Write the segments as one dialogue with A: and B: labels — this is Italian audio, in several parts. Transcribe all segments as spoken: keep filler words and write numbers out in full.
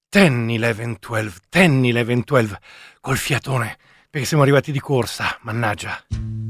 A: Tenni l'Even dodici, tenni l'Even dodici, col fiatone, perché siamo arrivati di corsa, mannaggia.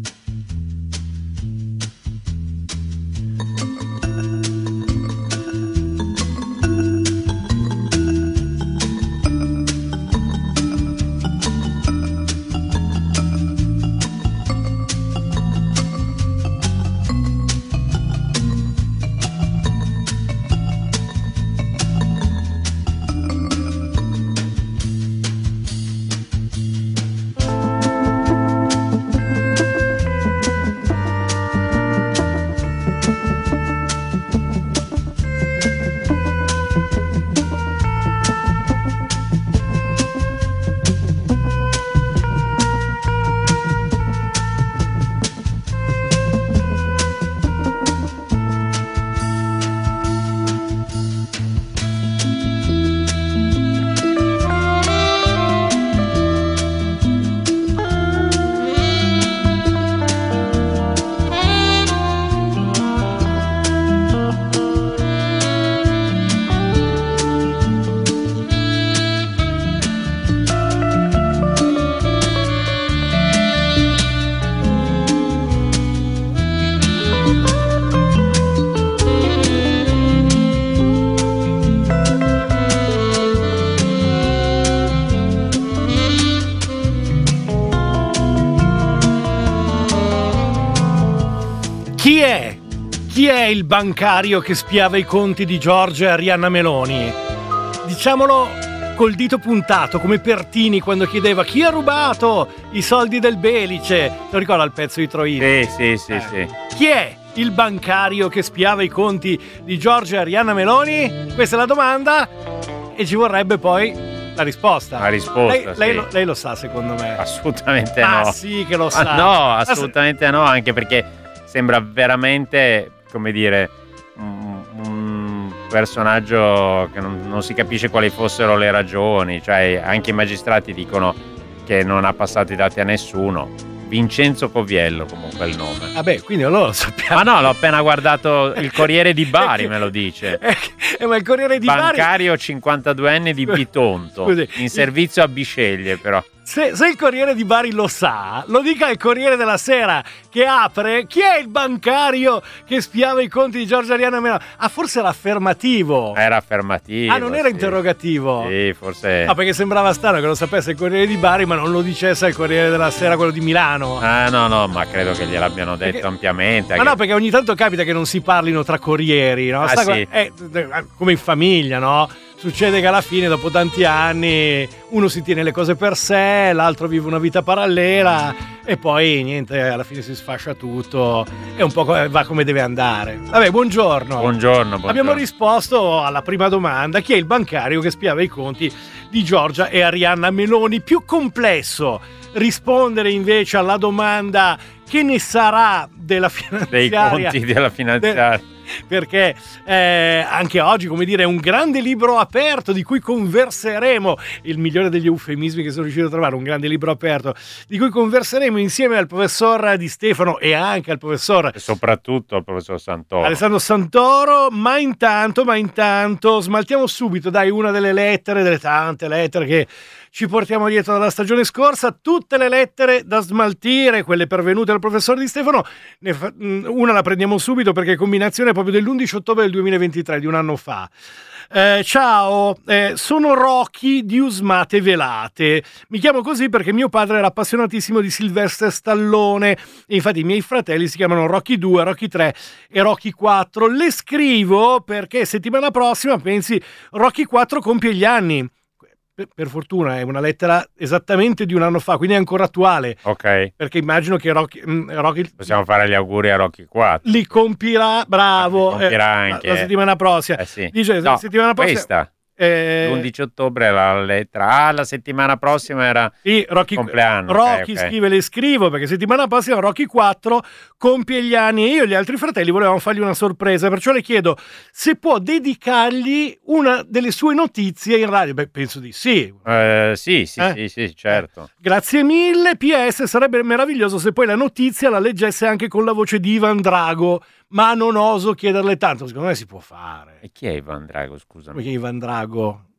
A: Chi è? Chi è il bancario che spiava i conti di Giorgia e Arianna Meloni? Diciamolo col dito puntato, come Pertini quando chiedeva chi ha rubato i soldi del Belice. Lo ricorda il pezzo di Troino?
B: Sì, sì, sì,
A: eh.
B: sì.
A: Chi è il bancario che spiava i conti di Giorgia e Arianna Meloni? Questa è la domanda e ci vorrebbe poi la risposta.
B: La risposta,
A: lei,
B: sì.
A: lei, lo, lei lo sa secondo me?
B: Assolutamente
A: ah,
B: no.
A: Ah sì che lo sa.
B: Ah, no, assolutamente no, anche perché sembra veramente, come dire, un, un personaggio che non, non si capisce quali fossero le ragioni. Cioè, anche i magistrati dicono che non ha passato i dati a nessuno. Vincenzo Coviello comunque è il nome.
A: Vabbè, quindi allora lo sappiamo.
B: Ma no, l'ho appena guardato, il Corriere di Bari me lo dice.
A: Eh, ma il Corriere di Bari...
B: Bancario cinquantaduenne di Bitonto.
A: Scusi,
B: in servizio a Bisceglie però.
A: Se, se il Corriere di Bari lo sa, lo dica al Corriere della Sera che apre. Chi è il bancario che spiava i conti di Giorgia Arianna Meloni? Ah, forse era affermativo.
B: Era affermativo.
A: Ah, non era
B: sì.
A: interrogativo?
B: Sì, forse.
A: Ah, perché sembrava strano che lo sapesse il Corriere di Bari, ma non lo dicesse al Corriere della Sera, quello di Milano.
B: Ah, no, no, ma credo che gliel'abbiano detto
A: perché...
B: ampiamente.
A: Ma
B: che...
A: no, perché ogni tanto capita che non si parlino tra corrieri, no?
B: Ah,
A: Sta...
B: sì.
A: È come in famiglia, no? Succede che alla fine, dopo tanti anni, uno si tiene le cose per sé, l'altro vive una vita parallela e poi niente, alla fine si sfascia tutto e un po' va come deve andare. Vabbè, buongiorno.
B: Buongiorno, buongiorno.
A: Abbiamo risposto alla prima domanda: chi è il bancario che spiava i conti di Giorgia e Arianna Meloni? Più complesso rispondere invece alla domanda: che ne sarà della finanziaria?
B: Dei conti della finanziaria.
A: De- perché eh, anche oggi, come dire, è un grande libro aperto di cui converseremo, il migliore degli eufemismi che sono riuscito a trovare, un grande libro aperto di cui converseremo insieme al professor Di Stefano e anche al professor
B: e soprattutto al professor Santoro,
A: Alessandro Santoro. Ma intanto, ma intanto smaltiamo subito, dai, una delle lettere, delle tante lettere che ci portiamo dietro dalla stagione scorsa, tutte le lettere da smaltire, quelle pervenute dal professor Di Stefano. Ne fa, una la prendiamo subito perché è combinazione proprio dell'undici ottobre del duemilaventitré, di un anno fa. Eh, ciao, eh, sono Rocky di Usmate Velate. Mi chiamo così perché mio padre era appassionatissimo di Sylvester Stallone e infatti i miei fratelli si chiamano Rocky due, Rocky tre e Rocky quattro. Le scrivo perché settimana prossima, pensi, Rocky quattro compie gli anni. Per fortuna è una lettera esattamente di un anno fa, quindi è ancora attuale.
B: Ok.
A: Perché immagino che Rocky, Rocky
B: possiamo fare gli auguri a Rocky quattro.
A: Li compirà, bravo.
B: Li compirà
A: eh,
B: anche
A: la settimana prossima.
B: Eh sì.
A: Dice,
B: no,
A: settimana prossima.
B: Questa.
A: Eh,
B: l'undici ottobre la lettera. Ah, la settimana prossima era
A: sì, Rocky,
B: compleanno.
A: Rocky
B: okay, okay.
A: scrive, le scrivo perché settimana prossima Rocky quattro compie gli anni e io e gli altri fratelli volevamo fargli una sorpresa, perciò le chiedo se può dedicargli una delle sue notizie in radio. Beh, penso di sì.
B: Uh, sì, sì,
A: eh?
B: sì, sì, certo.
A: Eh, grazie mille. P S sarebbe meraviglioso se poi la notizia la leggesse anche con la voce di Ivan Drago, ma non oso chiederle tanto, secondo me si può fare.
B: E chi è Ivan Drago, scusami?
A: Perché Ivan Drago?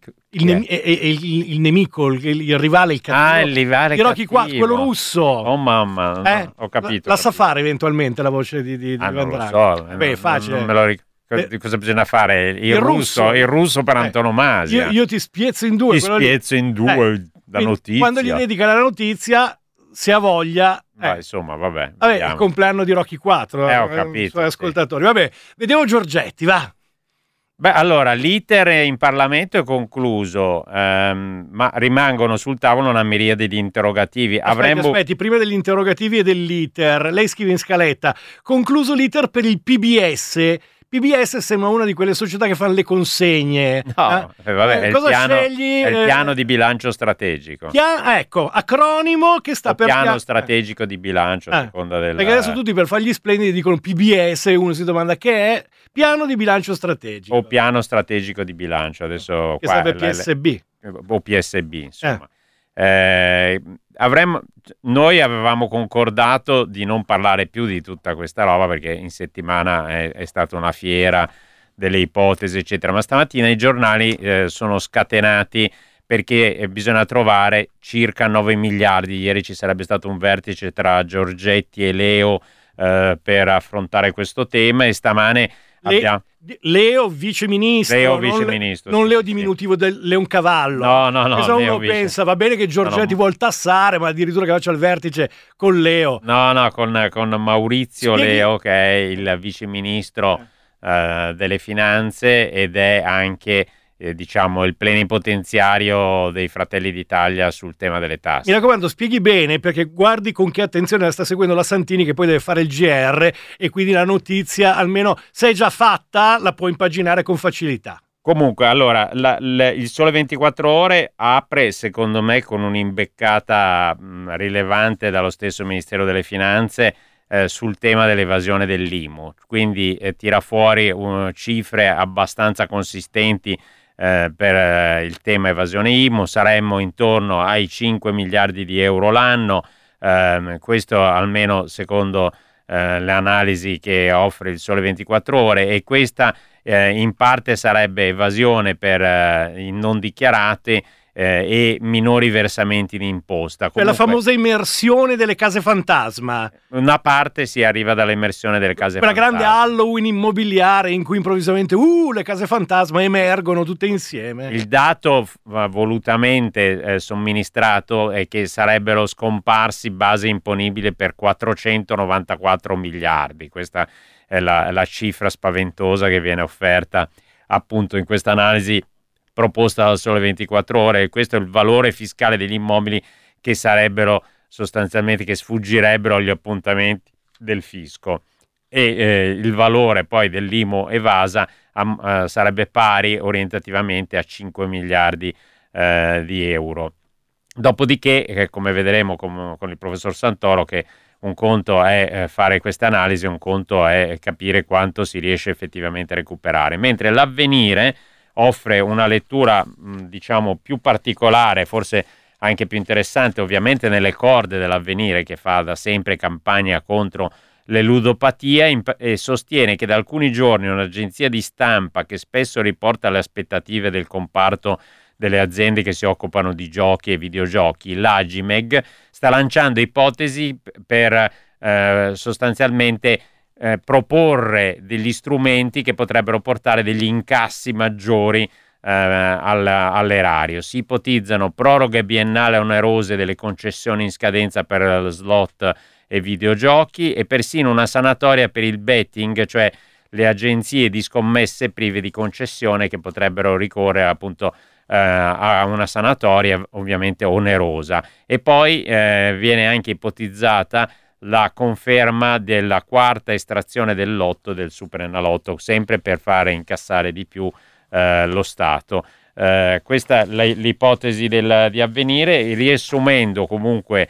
A: Il, nem- è, è, è il, il nemico, il, il rivale, il cattivo.
B: Ah, il rivale
A: di Rocky
B: cattivo.
A: quattro, quello russo.
B: Oh mamma,
A: eh?
B: no, ho capito.
A: La, la
B: ho
A: sa
B: capito.
A: fare eventualmente la voce di, di,
B: ah,
A: di
B: non
A: Van
B: lo
A: Drago.
B: so.
A: Beh,
B: non,
A: è facile.
B: Non me lo ricordo. Di cosa bisogna fare? Il, il russo, russo, il russo per
A: eh,
B: antonomasia.
A: Io, io ti spiezzo in due.
B: Ti spiezzo lì. in due
A: eh,
B: la notizia.
A: Quando gli dedica la notizia, se ha voglia.
B: Ma
A: eh.
B: insomma, vabbè.
A: Vabbè, il compleanno di Rocky quattro.
B: Eh, ho capito.
A: Suoi ascoltatori. Sì. Vabbè, vediamo Giorgetti, va.
B: Beh, allora, l'iter in Parlamento è concluso, ehm, ma rimangono sul tavolo una miriade di interrogativi.
A: Aspetti,
B: Avremmo...
A: aspetti, prima degli interrogativi e dell'iter, lei scrive in scaletta, concluso l'iter per il P B S. P B S sembra una di quelle società che fanno le consegne.
B: No, eh? Eh, vabbè, è, il
A: cosa
B: piano,
A: scegli?
B: è il piano di bilancio strategico.
A: Chia- ecco, acronimo che sta
B: o
A: per...
B: piano
A: pia-
B: strategico di bilancio, a
A: eh.
B: seconda del...
A: Perché adesso tutti per fargli splendidi dicono P B S, uno si domanda che è piano di bilancio strategico.
B: O piano strategico di bilancio, adesso...
A: Che
B: qua
A: sarebbe
B: è,
A: P S B.
B: O P S B, insomma. Eh. Eh, avremmo, noi avevamo concordato di non parlare più di tutta questa roba perché in settimana è, è stata una fiera delle ipotesi eccetera, ma stamattina i giornali eh, sono scatenati perché eh, bisogna trovare circa nove miliardi. Ieri ci sarebbe stato un vertice tra Giorgetti e Leo eh, per affrontare questo tema e stamane
A: Le-
B: abbiamo...
A: Leo viceministro,
B: Leo
A: non,
B: viceministro,
A: non
B: sì,
A: Leo
B: sì,
A: diminutivo del Leoncavallo.
B: No, no, no.
A: Se uno
B: Leo vice.
A: pensa, va bene che Giorgetti
B: no, no.
A: vuol tassare, ma addirittura che faccia il vertice con Leo.
B: No, no, con, con Maurizio
A: Spieghi...
B: Leo, che è il viceministro eh. uh, delle finanze ed è anche, eh, diciamo, il plenipotenziario dei Fratelli d'Italia sul tema delle tasse.
A: Mi raccomando, spieghi bene, perché guardi con che attenzione la sta seguendo la Santini, che poi deve fare il G R, e quindi la notizia, almeno se è già fatta, la può impaginare con facilità.
B: Comunque, allora, la, la, il Sole ventiquattro Ore apre, secondo me, con un'imbeccata mh, rilevante dallo stesso Ministero delle Finanze eh, sul tema dell'evasione dell'I M U. Quindi eh, tira fuori uh, cifre abbastanza consistenti eh, per eh, il tema evasione I M U. Saremmo intorno ai cinque miliardi di euro l'anno, eh, questo almeno secondo eh, le analisi che offre il Sole ventiquattro Ore, e questa Eh, in parte sarebbe evasione per eh, i non dichiarati eh, e minori versamenti di imposta.
A: Comunque, la famosa immersione delle case fantasma.
B: Una parte si arriva dall'immersione delle case
A: Quella
B: fantasma.
A: grande Halloween immobiliare in cui improvvisamente uh, le case fantasma emergono tutte insieme.
B: Il dato f- volutamente eh, somministrato è che sarebbero scomparsi base imponibile per quattrocentonovantaquattro miliardi. Questa è la, la cifra spaventosa che viene offerta appunto in questa analisi proposta dal Sole ventiquattro Ore, e questo è il valore fiscale degli immobili che sarebbero sostanzialmente, che sfuggirebbero agli appuntamenti del fisco, e eh, il valore poi dell'I M U evasa um, uh, sarebbe pari orientativamente a cinque miliardi uh, di euro. Dopodiché, eh, come vedremo con, con il professor Santoro, che un conto è eh, fare questa analisi, un conto è capire quanto si riesce effettivamente a recuperare, mentre l'Avvenire offre una lettura mh, diciamo più particolare, forse anche più interessante, ovviamente nelle corde dell'Avvenire, che fa da sempre campagna contro le ludopatie, imp- e sostiene che da alcuni giorni un'agenzia di stampa che spesso riporta le aspettative del comparto delle aziende che si occupano di giochi e videogiochi, l'Agimeg, sta lanciando ipotesi per eh, sostanzialmente eh, proporre degli strumenti che potrebbero portare degli incassi maggiori eh, al, all'erario. Si ipotizzano proroghe biennali onerose delle concessioni in scadenza per slot e videogiochi, e persino una sanatoria per il betting, cioè le agenzie di scommesse prive di concessione che potrebbero ricorrere appunto eh, a una sanatoria ovviamente onerosa. E poi eh, viene anche ipotizzata la conferma della quarta estrazione del lotto, del Superenalotto, sempre per fare incassare di più eh, lo Stato. Eh, questa è l'ipotesi del, di Avvenire, riassumendo comunque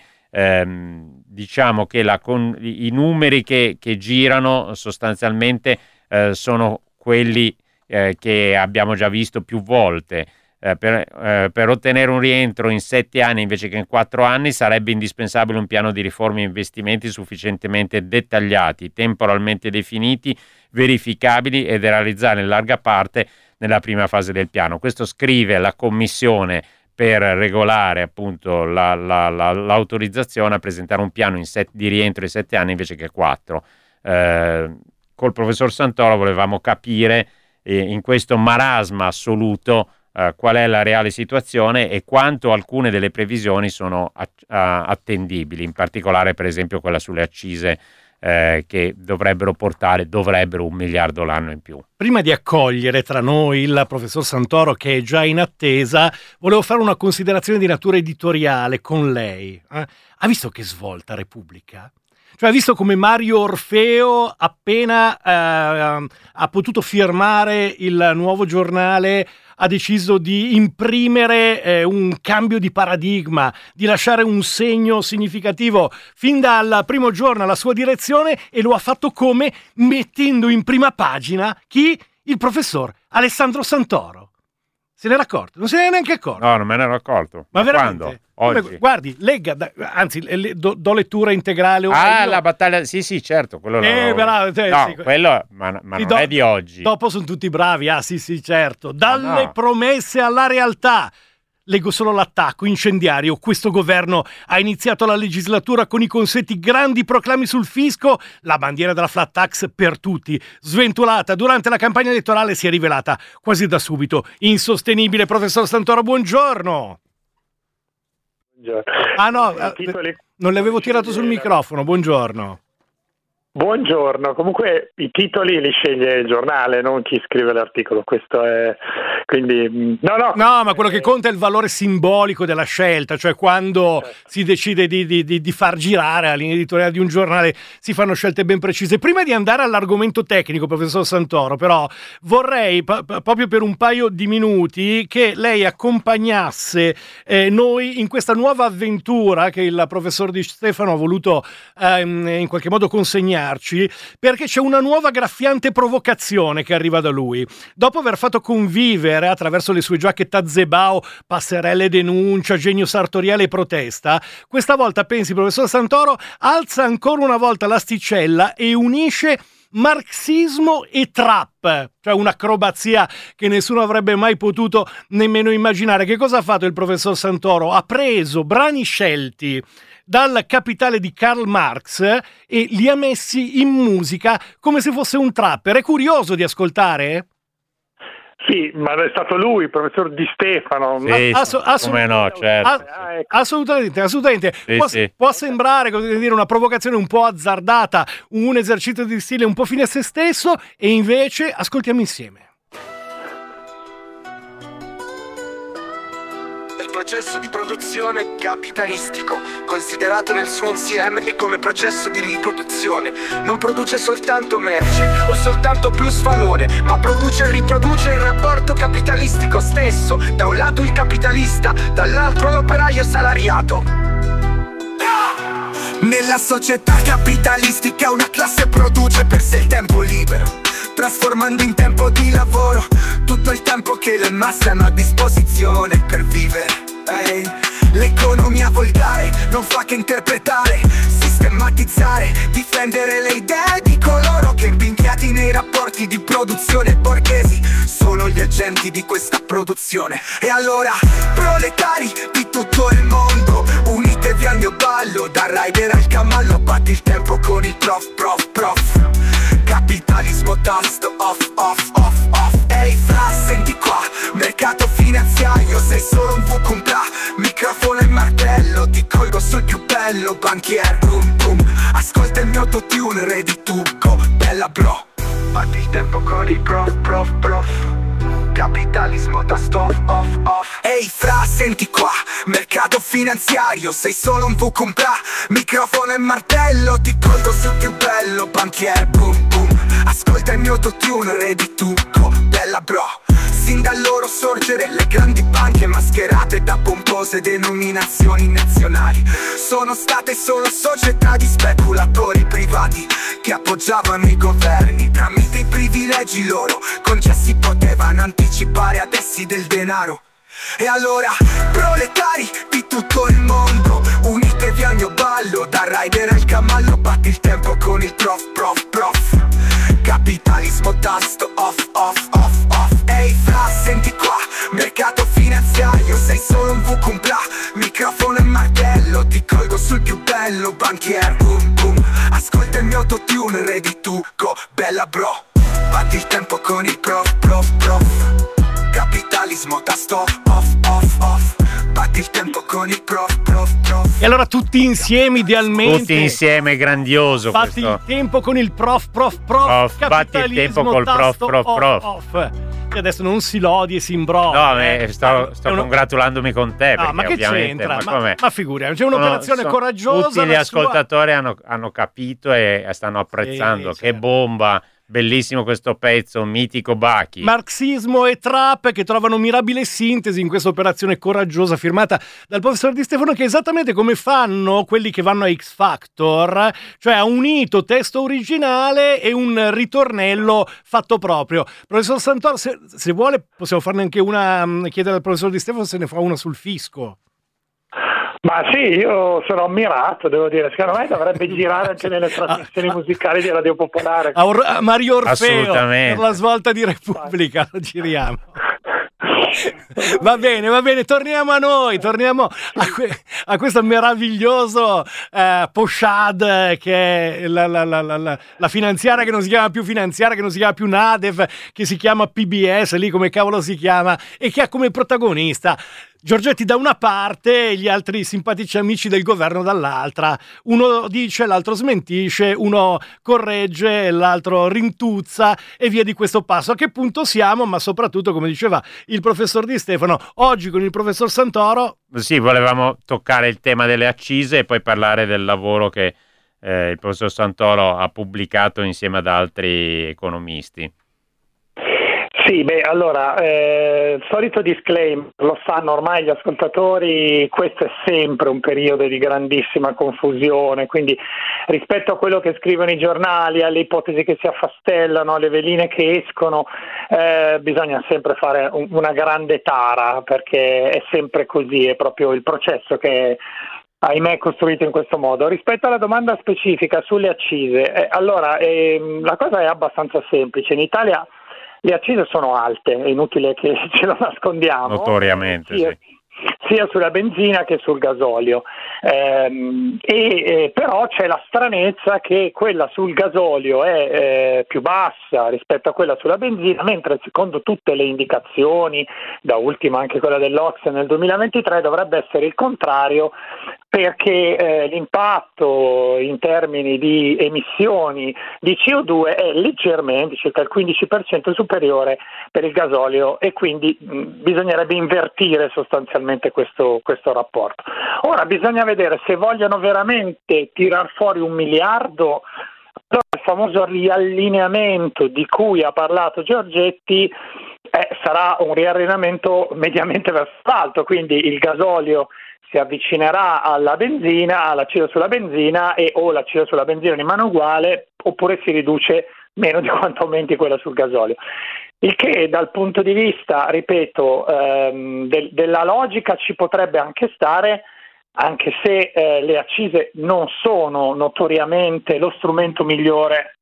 B: ehm, diciamo che la, con, i numeri che, che girano sostanzialmente eh, sono quelli eh, che abbiamo già visto più volte. Eh, per, eh, per ottenere un rientro in sette anni invece che in quattro anni sarebbe indispensabile un piano di riforme e investimenti sufficientemente dettagliati, temporalmente definiti, verificabili e da realizzare in larga parte nella prima fase del piano. Questo scrive la Commissione per regolare appunto la, la, la, l'autorizzazione a presentare un piano in set, di rientro in sette anni invece che quattro. Eh, col professor Santoro volevamo capire eh, in questo marasma assoluto Uh, qual è la reale situazione e quanto alcune delle previsioni sono a- a- attendibili, in particolare per esempio quella sulle accise eh, che dovrebbero portare dovrebbero un miliardo l'anno in più.
A: Prima di accogliere tra noi il professor Santoro, che è già in attesa, volevo fare una considerazione di natura editoriale con lei. Eh? Ha visto che svolta Repubblica? Cioè, ha visto come Mario Orfeo, appena eh, ha potuto firmare il nuovo giornale, ha deciso di imprimere eh, un cambio di paradigma, di lasciare un segno significativo fin dal primo giorno alla sua direzione, e lo ha fatto come? Mettendo in prima pagina chi? Il professor Alessandro Santoro. Se n'era accorto? Non se ne è neanche accorto.
B: No, non me ne ero accorto.
A: Ma veramente?
B: Quando? Oggi?
A: Guardi, legga, anzi, le, do, do lettura integrale.
B: Ah,
A: io.
B: La battaglia, sì, sì, certo. Quello
A: eh,
B: lo...
A: bravo, cioè,
B: no,
A: sì.
B: quello, ma, ma non
A: do,
B: è di oggi.
A: Dopo sono tutti bravi, ah sì, sì, certo. Dalle
B: ah, no.
A: promesse alla realtà. Leggo solo l'attacco incendiario. Questo governo ha iniziato la legislatura con i consueti grandi proclami sul fisco. La bandiera della flat tax per tutti, sventolata durante la campagna elettorale, si è rivelata quasi da subito insostenibile. Professor Santoro, buongiorno.
C: Buongiorno.
A: Ah no,
C: titoli...
A: non le avevo tirato sul microfono. Buongiorno.
C: Buongiorno, comunque i titoli li sceglie il giornale, non chi scrive l'articolo, questo è, quindi, no no.
A: No, ma quello che conta è il valore simbolico della scelta, cioè quando certo. si decide di, di, di, di far girare la linea editoriale di un giornale si fanno scelte ben precise. Prima di andare all'argomento tecnico, professor Santoro, però vorrei, p- p- proprio per un paio di minuti, che lei accompagnasse eh, noi in questa nuova avventura che il professor Di Stefano ha voluto ehm, in qualche modo consegnare, perché c'è una nuova graffiante provocazione che arriva da lui. Dopo aver fatto convivere attraverso le sue giacche Tazebao, passerelle denuncia, genio sartoriale e protesta, questa volta, pensi, professor Santoro, alza ancora una volta l'asticella e unisce marxismo e trap, cioè un'acrobazia che nessuno avrebbe mai potuto nemmeno immaginare. Che cosa ha fatto il professor Santoro? Ha preso brani scelti dal Capitale di Karl Marx e li ha messi in musica come se fosse un trapper. È curioso di ascoltare?
C: Sì, ma è stato lui, il professor Di Stefano.
B: Sì, Ass- assolut- come no, certo.
A: Ass- assolutamente, assolutamente.
B: Sì,
A: può,
B: sì.
A: può sembrare, così dire, una provocazione un po' azzardata, un esercizio di stile un po' fine a se stesso, e invece ascoltiamo insieme.
D: Processo di produzione capitalistico, considerato nel suo insieme e come processo di riproduzione, non produce soltanto merce o soltanto plusvalore, ma produce e riproduce il rapporto capitalistico stesso. Da un lato il capitalista, dall'altro l'operaio salariato. Nella società capitalistica una classe produce per sé il tempo libero, trasformando in tempo di lavoro tutto il tempo che le masse hanno a disposizione per vivere. Ehi, l'economia volgare non fa che interpretare, sistematizzare, difendere le idee di coloro che, impinchiati nei rapporti di produzione borghesi, sono gli agenti di questa produzione. E allora, proletari di tutto il mondo, unitevi al mio ballo, dal rider al cavallo, batti il tempo con il prof, prof, prof. Capitalismo tasto off, off, off, off. Ehi fra, senti qua, mercato finanziario, sei solo un V compra, microfono e martello, ti colgo sul più bello, banchier, boom boom. Ascolta il mio autotune, ready to go, bella bro. Batti il tempo con i prof, prof, prof. Capitalismo tasto off, off, off. Ehi fra, senti qua, mercato finanziario, sei solo un V compra, microfono e martello, ti colgo sul più bello, banchier, boom boom. Ascolta il mio autotune, ready to go, bella bro. Sin dal loro sorgere le grandi banche mascherate da pompose denominazioni nazionali sono state solo società di speculatori privati che appoggiavano i governi. Tramite i privilegi loro concessi potevano anticipare ad essi del denaro. E allora, proletari di tutto il mondo, unitevi al mio ballo, da rider al cavallo, batti il tempo con il prof, prof, prof. Capitalismo, tasto, off, off, off, off. Ehi fra, senti qua, mercato finanziario, sei solo un V con bla, microfono e martello, ti colgo sul più bello, banchier, boom boom. Ascolta il mio autotune, ready to go, bella bro. Batti il tempo con il prof, prof, prof. Capitalismo, tasto, off, off, off. Batti il tempo con il prof, prof, prof.
A: E allora tutti insieme idealmente.
B: Tutti insieme, grandioso.
A: Batti
B: questo.
A: il tempo con il prof, prof, prof.
B: Prof, batti il tempo col prof, prof,
A: off,
B: prof.
A: Off. E adesso non si lodi e si imbroglia.
B: No, eh. sto, sto
A: uno...
B: congratulandomi con te.
A: No, ma che c'entra? Ma, ma, ma figuriamo, c'è un'operazione
B: sono,
A: coraggiosa.
B: Tutti gli ascoltatori sua... hanno, hanno capito e stanno apprezzando. Sì, che certo. Bomba! Bellissimo questo pezzo, mitico Bachi.
A: Marxismo e trap che trovano mirabile sintesi in questa operazione coraggiosa firmata dal professor Di Stefano, che è esattamente come fanno quelli che vanno a X Factor, cioè ha unito testo originale e un ritornello fatto proprio. Professor Santoro, se, se vuole possiamo farne anche una, chiedere al professor Di Stefano se ne fa una sul fisco.
C: Ma sì, io sono ammirato, devo dire, secondo me dovrebbe girare anche nelle trasmissioni musicali di Radio Popolare.
A: A, Or- a Mario Orfeo, per la svolta di Repubblica, lo giriamo. Va bene, va bene, torniamo a noi, torniamo a, que- a questo meraviglioso eh, Poshad, che è la, la, la, la, la finanziaria che non si chiama più finanziaria, che non si chiama più Nadev, che si chiama P B S, lì come cavolo si chiama, e che ha come protagonista Giorgetti da una parte e gli altri simpatici amici del governo dall'altra. Uno dice, l'altro smentisce, uno corregge, l'altro rintuzza e via di questo passo. A che punto siamo? Ma soprattutto, come diceva il professor Di Stefano, oggi con il professor Santoro...
B: Sì, volevamo toccare il tema delle accise e poi parlare del lavoro che eh, il professor Santoro ha pubblicato insieme ad altri economisti.
C: Sì, beh, allora, eh, solito disclaimer, lo sanno ormai gli ascoltatori, questo è sempre un periodo di grandissima confusione, quindi rispetto a quello che scrivono i giornali, alle ipotesi che si affastellano, alle veline che escono, eh, bisogna sempre fare un, una grande tara, perché è sempre così, è proprio il processo che ahimè è costruito in questo modo. Rispetto alla domanda specifica sulle accise, eh, allora, eh, la cosa è abbastanza semplice. In Italia le accise sono alte, è inutile che ce lo nascondiamo.
B: Notoriamente,
C: sia,
B: sì.
C: sia sulla benzina che sul gasolio. Ehm, e, eh, però c'è la stranezza che quella sul gasolio è eh, più bassa rispetto a quella sulla benzina, mentre secondo tutte le indicazioni, da ultima anche quella dell'O C S E nel duemilaventitré, dovrebbe essere il contrario, perché eh, l'impatto in termini di emissioni di C O due è leggermente, circa il quindici per cento superiore per il gasolio, e quindi mh, bisognerebbe invertire sostanzialmente questo, questo rapporto. Ora bisogna vedere se vogliono veramente tirar fuori un miliardo. Il famoso riallineamento di cui ha parlato Giorgetti eh, sarà un riallineamento mediamente verso l'alto, quindi il gasolio si avvicinerà alla benzina, all'acciso sulla benzina, e o l'acciso sulla benzina rimane uguale oppure si riduce meno di quanto aumenti quella sul gasolio. Il che dal punto di vista, ripeto, ehm, del, della logica ci potrebbe anche stare, anche se eh, le accise non sono notoriamente lo strumento migliore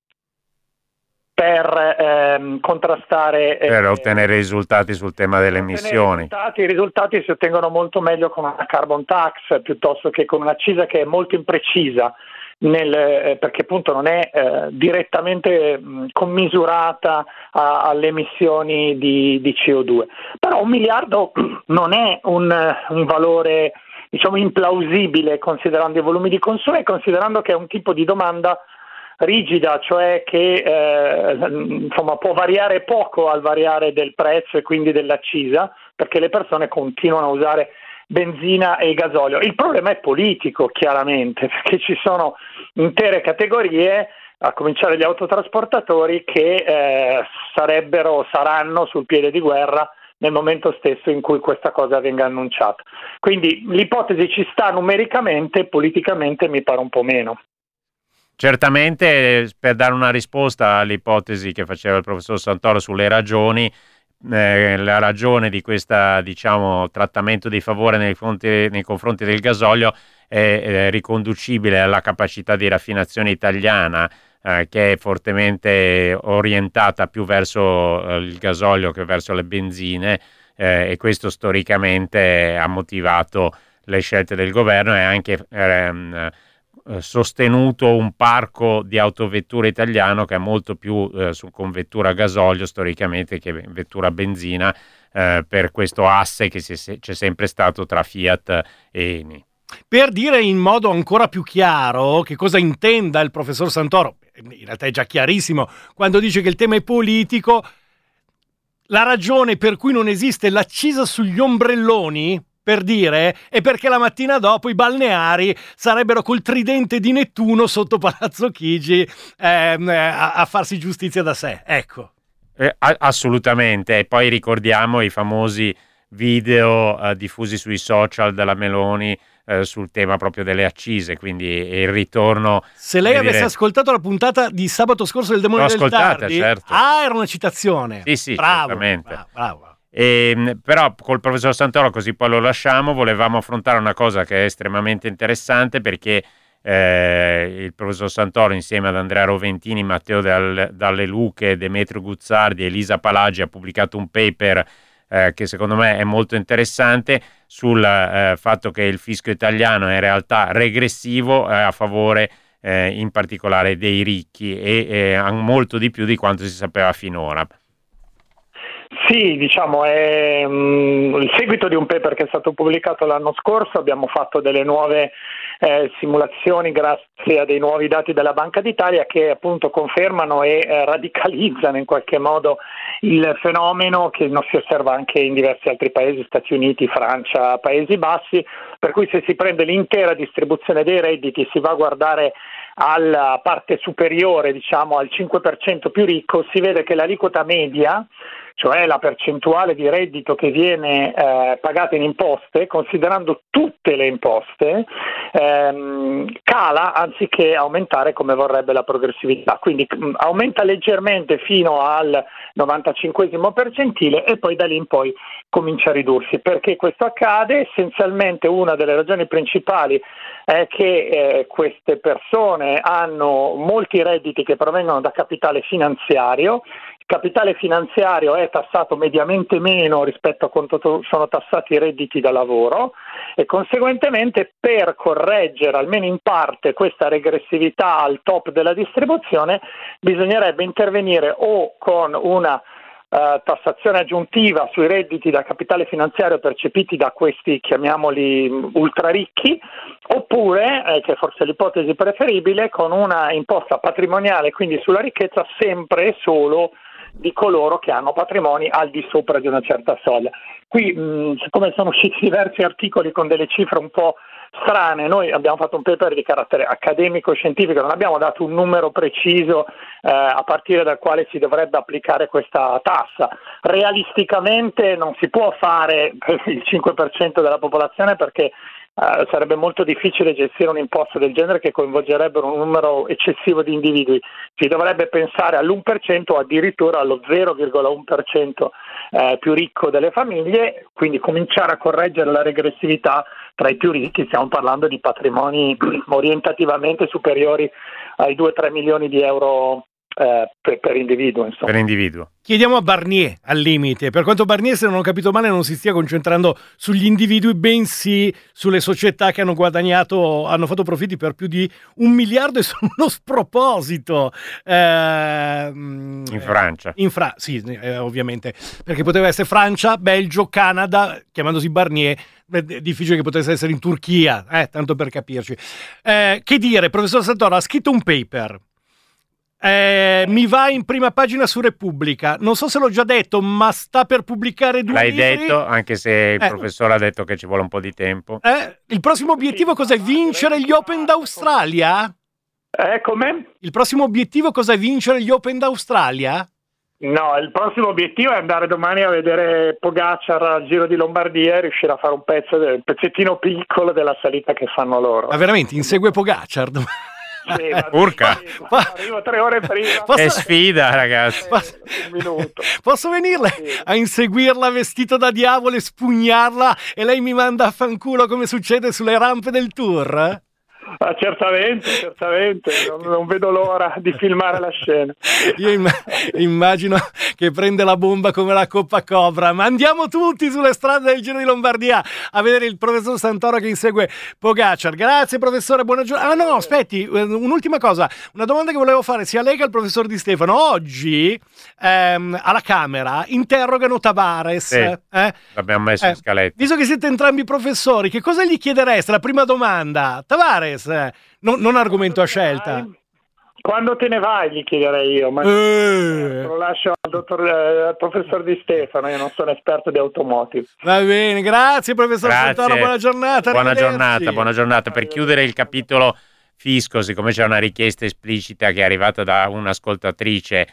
C: per ehm, contrastare eh,
B: per ottenere risultati sul tema delle emissioni.
C: Risultati, I risultati si ottengono molto meglio con una carbon tax piuttosto che con un'accisa che è molto imprecisa, nel, eh, perché appunto non è eh, direttamente mh, commisurata a, alle emissioni di, di C O due. Però un miliardo non è un, un valore, diciamo, implausibile considerando i volumi di consumo e considerando che è un tipo di domanda rigida, cioè che eh, insomma può variare poco al variare del prezzo e quindi dell'accisa, perché le persone continuano a usare benzina e gasolio. Il problema è politico, chiaramente, perché ci sono intere categorie, a cominciare gli autotrasportatori, che eh, sarebbero, saranno sul piede di guerra nel momento stesso in cui questa cosa venga annunciata. Quindi l'ipotesi ci sta numericamente, politicamente mi pare un po' meno.
B: Certamente, per dare una risposta all'ipotesi che faceva il professor Santoro sulle ragioni, eh, la ragione di questo, diciamo, trattamento di favore nei, fronti, nei confronti del gasolio è, è riconducibile alla capacità di raffinazione italiana, eh, che è fortemente orientata più verso eh, il gasolio che verso le benzine, eh, e questo storicamente ha motivato le scelte del governo e anche ehm, sostenuto un parco di autovetture italiano che è molto più eh, su, con vettura a gasolio storicamente che vettura a benzina, eh, per questo asse che si, c'è sempre stato tra Fiat e Eni.
A: Per dire in modo ancora più chiaro che cosa intenda il professor Santoro, in realtà è già chiarissimo quando dice che il tema è politico, la ragione per cui non esiste l'accisa sugli ombrelloni, per dire, è perché la mattina dopo i balneari sarebbero col tridente di Nettuno sotto Palazzo Chigi ehm, a, a farsi giustizia da sé, ecco.
B: Eh, assolutamente, e poi ricordiamo i famosi video eh, diffusi sui social della Meloni eh, sul tema proprio delle accise, quindi il ritorno.
A: Se lei avesse
B: dire...
A: ascoltato la puntata di sabato scorso del Demone
B: L'ho
A: del
B: ascoltata,
A: Tardi,
B: certo.
A: Ah, era una citazione.
B: Sì, sì,
A: bravo,
B: certamente.
A: bravo, bravo.
B: E, però col professor Santoro, così poi lo lasciamo, volevamo affrontare una cosa che è estremamente interessante, perché eh, il professor Santoro insieme ad Andrea Roventini, Matteo Dal, Dalle Luche, Demetrio Guzzardi e Elisa Palagi ha pubblicato un paper eh, che secondo me è molto interessante sul eh, fatto che il fisco italiano è in realtà regressivo eh, a favore eh, in particolare dei ricchi e eh, molto di più di quanto si sapeva finora.
C: Sì, diciamo è um, il seguito di un paper che è stato pubblicato l'anno scorso. Abbiamo fatto delle nuove eh, simulazioni grazie a dei nuovi dati della Banca d'Italia che appunto confermano e eh, radicalizzano in qualche modo il fenomeno che non si osserva anche in diversi altri paesi, Stati Uniti, Francia, Paesi Bassi, per cui se si prende l'intera distribuzione dei redditi si va a guardare alla parte superiore, diciamo al cinque per cento più ricco, si vede che l'aliquota media, cioè la percentuale di reddito che viene eh, pagata in imposte, considerando tutte le imposte, ehm, cala anziché aumentare come vorrebbe la progressività. Quindi mh, aumenta leggermente fino al novantacinquesimo percentile e poi da lì in poi comincia a ridursi. Perché questo accade? Essenzialmente una delle ragioni principali è che eh, queste persone hanno molti redditi che provengono da capitale finanziario. Il capitale finanziario è tassato mediamente meno rispetto a quanto sono tassati i redditi da lavoro e conseguentemente per correggere almeno in parte questa regressività al top della distribuzione bisognerebbe intervenire o con una Uh, tassazione aggiuntiva sui redditi da capitale finanziario percepiti da questi, chiamiamoli, ultra ricchi, oppure, eh, che forse è l'ipotesi preferibile, con una imposta patrimoniale, quindi sulla ricchezza sempre e solo di coloro che hanno patrimoni al di sopra di una certa soglia. Qui, mh, siccome sono usciti diversi articoli con delle cifre un po' strane, noi abbiamo fatto un paper di carattere accademico-scientifico, non abbiamo dato un numero preciso eh, a partire dal quale si dovrebbe applicare questa tassa. Realisticamente non si può fare per il cinque per cento della popolazione perché Uh, sarebbe molto difficile gestire un'imposta del genere che coinvolgerebbero un numero eccessivo di individui. Si dovrebbe pensare all'uno per cento o addirittura allo zero virgola uno per cento eh, più ricco delle famiglie, quindi cominciare a correggere la regressività tra i più ricchi. Stiamo parlando di patrimoni orientativamente superiori ai due tre milioni di euro Eh, per, per individuo, insomma.
B: Per individuo.
A: Chiediamo a Barnier al limite, per quanto Barnier, se non ho capito male, non si stia concentrando sugli individui, bensì sulle società che hanno guadagnato, hanno fatto profitti per più di un miliardo e sono uno sproposito. Eh,
B: in Francia.
A: In Fra- sì, eh, ovviamente, perché poteva essere Francia, Belgio, Canada, chiamandosi Barnier, è difficile che potesse essere in Turchia, eh, tanto per capirci. Eh, che dire, professor Santoro ha scritto un paper. Eh, mi va in prima pagina su Repubblica, non so se l'ho già detto, ma sta per pubblicare due
B: L'hai
A: libri.
B: detto, anche se il
A: eh.
B: professore ha detto che ci vuole un po' di tempo.
A: Eh, il prossimo obiettivo cos'è? Vincere gli Open d'Australia?
C: Eh, come?
A: Il prossimo obiettivo cos'è? Vincere gli Open d'Australia?
C: No, il prossimo obiettivo è andare domani a vedere Pogacar al Giro di Lombardia e riuscire a fare un pezzo, un pezzettino piccolo della salita che fanno loro.
A: Ma veramente, insegue Pogacar?
C: Sì, ma
B: Urca.
C: sì, ma arrivo tre ore prima.
A: Posso-
B: È sfida, ragazzi.
A: Posso-
C: Un minuto.
A: Posso venirle
C: Sì.
A: a inseguirla vestito da diavolo e spugnarla e lei mi manda a fanculo come succede sulle rampe del tour?
C: Ah, certamente, certamente, non, non vedo l'ora di filmare la scena.
A: Io imm- immagino che prende la bomba come la Coppa Cobra, ma andiamo tutti sulle strade del Giro di Lombardia a vedere il professor Santoro che insegue Pogacar. Grazie professore, buona giornata. Ah no, aspetti, un'ultima cosa, una domanda che volevo fare sia a lei che al professor Di Stefano. Oggi ehm, alla Camera interrogano Tavares.
B: Sì,
A: eh?
B: l'abbiamo messo
A: Eh,
B: in scaletta.
A: Visto che siete entrambi professori, che cosa gli chiedereste? La prima domanda, Tavares, eh, non, non argomento a scelta.
C: Quando te ne vai, gli chiederei io, ma
A: Eh,
C: lo lascio al, dottor, eh, al professor Di Stefano, io non sono esperto di automotive.
A: va bene, grazie professor
B: Grazie.
A: Santoro, buona giornata.
B: Buona
A: arrivederci.
B: giornata, buona giornata. Per chiudere il capitolo fisco, siccome c'è una richiesta esplicita che è arrivata da un'ascoltatrice